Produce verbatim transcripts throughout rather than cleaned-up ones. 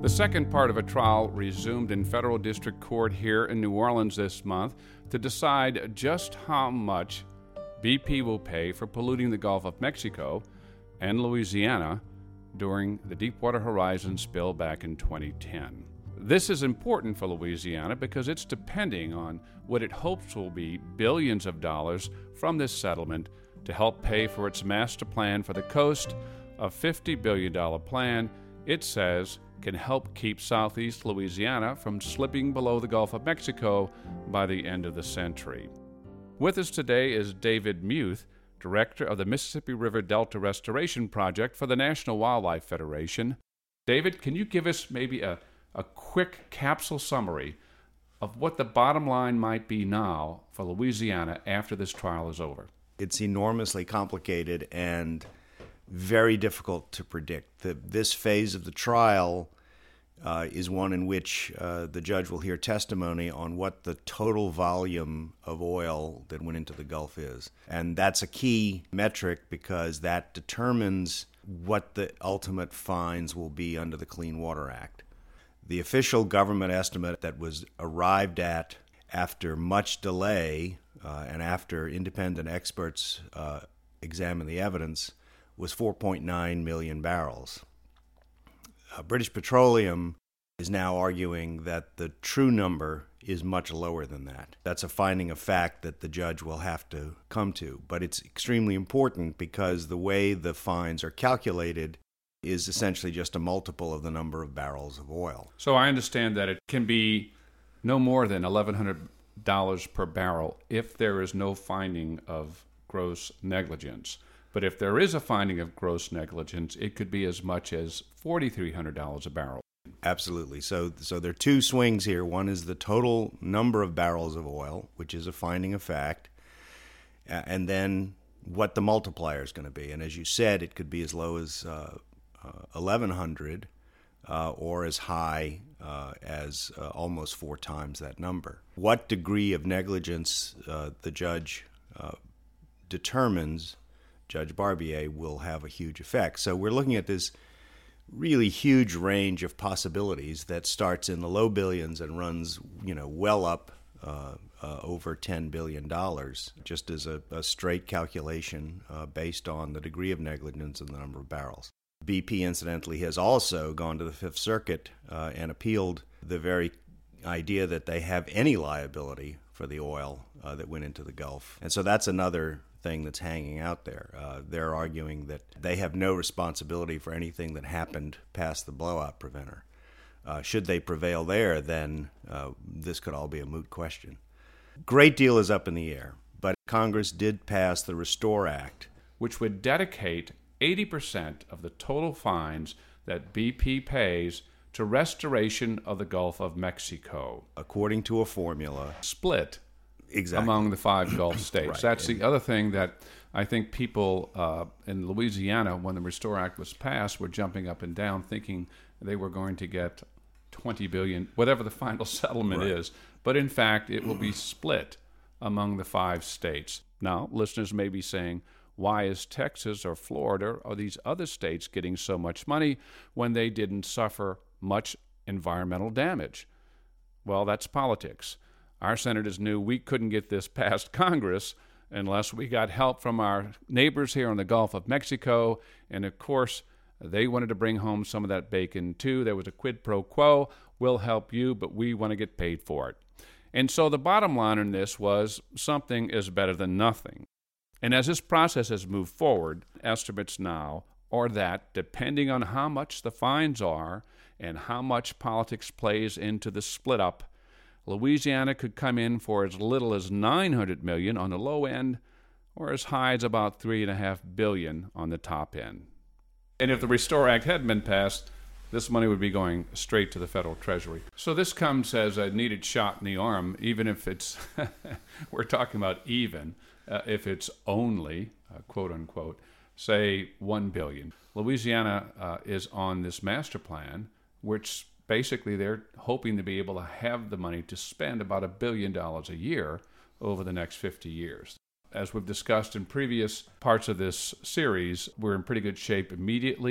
The second part of a trial resumed in federal district court here in New Orleans this month to decide just how much B P will pay for polluting the Gulf of Mexico and Louisiana during the Deepwater Horizon spill back in twenty ten. This is important for Louisiana because it's depending on what it hopes will be billions of dollars from this settlement to help pay for its master plan for the coast, a fifty billion dollars plan it says can help keep southeast Louisiana from slipping below the Gulf of Mexico by the end of the century. With us today is David Muth, Director of the Mississippi River Delta Restoration Project for the National Wildlife Federation. David, can you give us maybe a, a quick capsule summary of what the bottom line might be now for Louisiana after this trial is over? It's enormously complicated and very difficult to predict. The, this phase of the trial uh, is one in which uh, the judge will hear testimony on what the total volume of oil that went into the Gulf is. And that's a key metric because that determines what the ultimate fines will be under the Clean Water Act. The official government estimate that was arrived at after much delay uh, and after independent experts uh, examined the evidence was four point nine million barrels. Uh, British Petroleum is now arguing that the true number is much lower than that. That's a finding of fact that the judge will have to come to. But it's extremely important because the way the fines are calculated is essentially just a multiple of the number of barrels of oil. So I understand that it can be no more than eleven hundred dollars per barrel if there is no finding of gross negligence. But if there is a finding of gross negligence, it could be as much as four thousand three hundred dollars a barrel. Absolutely. So so there are two swings here. One is the total number of barrels of oil, which is a finding of fact, and then what the multiplier is going to be. And as you said, it could be as low as uh, uh, eleven hundred uh, or as high uh, as uh, almost four times that number. What degree of negligence uh, the judge uh, determines, Judge Barbier, will have a huge effect. So we're looking at this really huge range of possibilities that starts in the low billions and runs, you know, well up uh, uh, over ten billion dollars, just as a, a straight calculation uh, based on the degree of negligence and the number of barrels. B P, incidentally, has also gone to the Fifth Circuit uh, and appealed the very idea that they have any liability for the oil uh, that went into the Gulf. And so that's another thing that's hanging out there. Uh, they're arguing that they have no responsibility for anything that happened past the blowout preventer. Uh, should they prevail there, then uh, this could all be a moot question. Great deal is up in the air, but Congress did pass the Restore Act, which would dedicate eighty percent of the total fines that B P pays to restoration of the Gulf of Mexico, according to a formula split exactly among the five Gulf states. Right. That's the other thing that I think people uh, in Louisiana, when the Restore Act was passed, were jumping up and down thinking they were going to get twenty billion dollars, whatever the final settlement right. is. But in fact, it will be split among the five states. Now, listeners may be saying, why is Texas or Florida or these other states getting so much money when they didn't suffer much environmental damage? Well, that's politics. Our senators knew we couldn't get this past Congress unless we got help from our neighbors here in the Gulf of Mexico. And of course, they wanted to bring home some of that bacon too. There was a quid pro quo. We'll help you, but we want to get paid for it. And so the bottom line in this was something is better than nothing. And as this process has moved forward, estimates now are that depending on how much the fines are and how much politics plays into the split up, Louisiana could come in for as little as nine hundred million dollars on the low end or as high as about three point five billion dollars on the top end. And if the Restore Act hadn't been passed, this money would be going straight to the federal treasury. So this comes as a needed shot in the arm, even if it's, we're talking about even, uh, if it's only, uh, quote unquote, say one billion dollars. Louisiana uh, is on this master plan, which basically they're hoping to be able to have the money to spend about a billion dollars a year over the next fifty years. As we've discussed in previous parts of this series, we're in pretty good shape immediately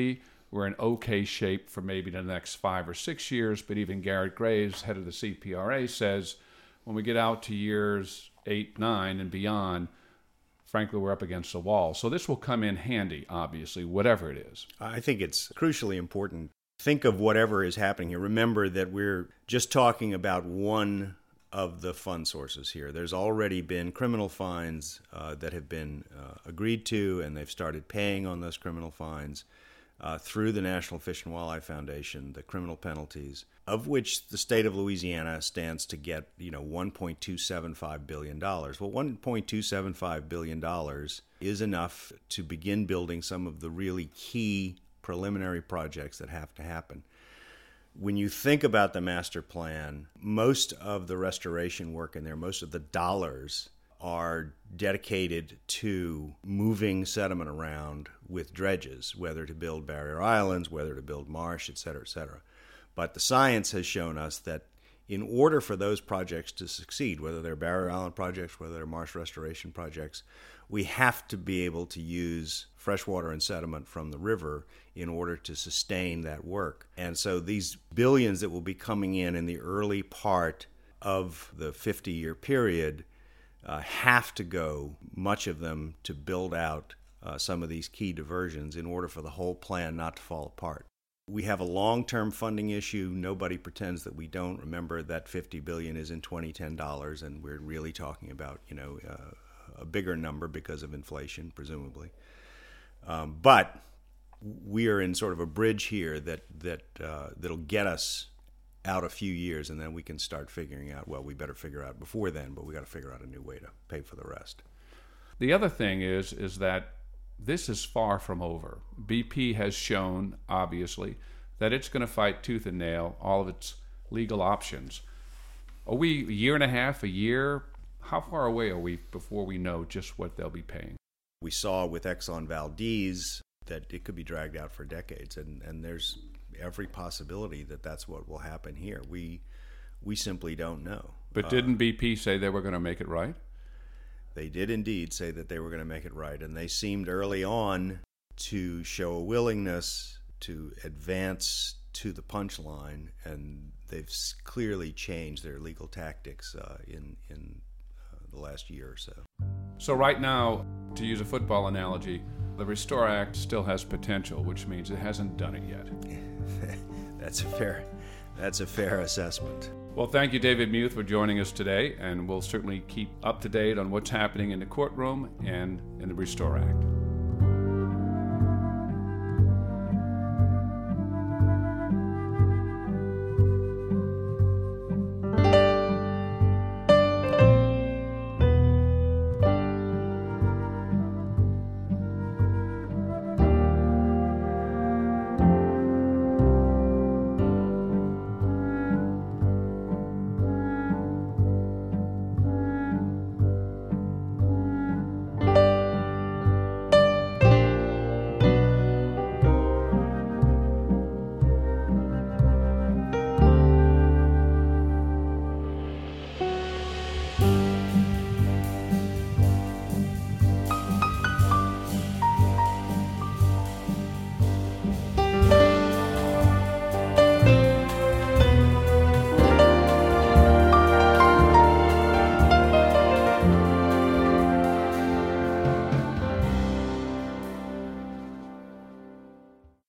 we're in okay shape for maybe the next five or six years. But even Garrett Graves, head of the C P R A, says when we get out to years eight, nine, and beyond, frankly, we're up against the wall. So this will come in handy, obviously, whatever it is. I think it's crucially important. Think of whatever is happening here. Remember that we're just talking about one of the fund sources here. There's already been criminal fines uh, that have been uh, agreed to, and they've started paying on those criminal fines uh, through the National Fish and Wildlife Foundation, the criminal penalties, of which the state of Louisiana stands to get, you know, one point two seven five billion dollars. Well, one point two seven five billion dollars is enough to begin building some of the really key preliminary projects that have to happen. When you think about the master plan, most of the restoration work in there, most of the dollars are dedicated to moving sediment around with dredges, whether to build barrier islands, whether to build marsh, et cetera, et cetera. But the science has shown us that in order for those projects to succeed, whether they're barrier island projects, whether they're marsh restoration projects, we have to be able to use freshwater and sediment from the river in order to sustain that work. And so these billions that will be coming in in the early part of the fifty-year period uh, have to go, much of them, to build out uh, some of these key diversions in order for the whole plan not to fall apart. We have a long-term funding issue. Nobody pretends that we don't. Remember that fifty billion dollars is in twenty ten dollars, and we're really talking about, you know, uh, a bigger number because of inflation, presumably. Um, but we are in sort of a bridge here that that uh, that'll get us out a few years, and then we can start figuring out, well, we better figure out before then, but we got to figure out a new way to pay for the rest. The other thing is is that this is far from over. B P has shown, obviously, that it's going to fight tooth and nail all of its legal options. Are we a year and a half, a year? How far away are we before we know just what they'll be paying? We saw with Exxon Valdez that it could be dragged out for decades, and, and there's every possibility that that's what will happen here. We we simply don't know. But didn't uh, B P say they were going to make it right? They did indeed say that they were going to make it right, and they seemed early on to show a willingness to advance to the punchline, and they've clearly changed their legal tactics uh, in, in uh, the last year or so. So right now, to use a football analogy, the Restore Act still has potential, which means it hasn't done it yet. That's a fair, that's a fair assessment. Well, thank you, David Muth, for joining us today, and we'll certainly keep up to date on what's happening in the courtroom and in the Restore Act.